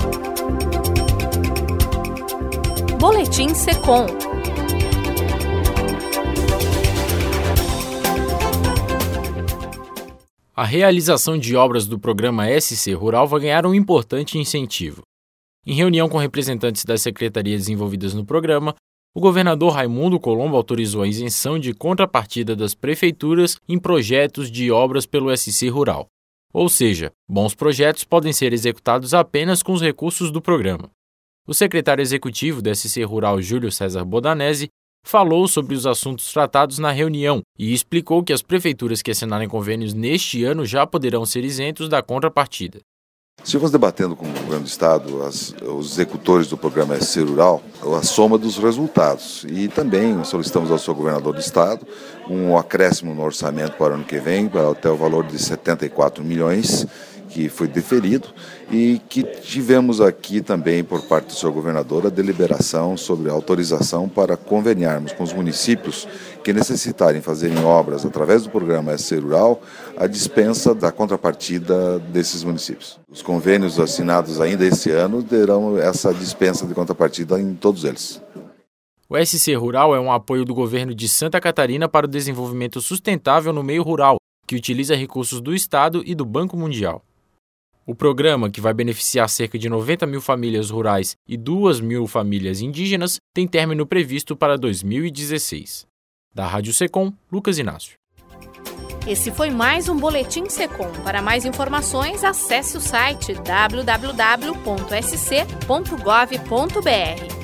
Boletim Secom. A realização de obras do programa SC Rural vai ganhar um importante incentivo. Em reunião com representantes das secretarias envolvidas no programa, o governador Raimundo Colombo autorizou a isenção de contrapartida das prefeituras em projetos de obras pelo SC Rural. Ou seja, bons projetos podem ser executados apenas com os recursos do programa. O secretário executivo do SC Rural, Júlio César Bodanese, falou sobre os assuntos tratados na reunião e explicou que as prefeituras que assinarem convênios neste ano já poderão ser isentos da contrapartida. Estivemos debatendo com o governo do Estado, os executores do programa SC Rural, a soma dos resultados. E também solicitamos ao seu governador do Estado um acréscimo no orçamento para o ano que vem, até o valor de 74 milhões, que foi deferido, e que tivemos aqui também, por parte do seu governador, a deliberação sobre a autorização para conveniarmos com os municípios que necessitarem fazerem obras através do programa SC Rural, a dispensa da contrapartida desses municípios. Os convênios assinados ainda esse ano terão essa dispensa de contrapartida em todos eles. O SC Rural é um apoio do governo de Santa Catarina para o desenvolvimento sustentável no meio rural, que utiliza recursos do Estado e do Banco Mundial. O programa, que vai beneficiar cerca de 90 mil famílias rurais e 2 mil famílias indígenas, tem término previsto para 2016. Da Rádio Secom, Lucas Inácio. Esse foi mais um Boletim Secom. Para mais informações, acesse o site www.sc.gov.br.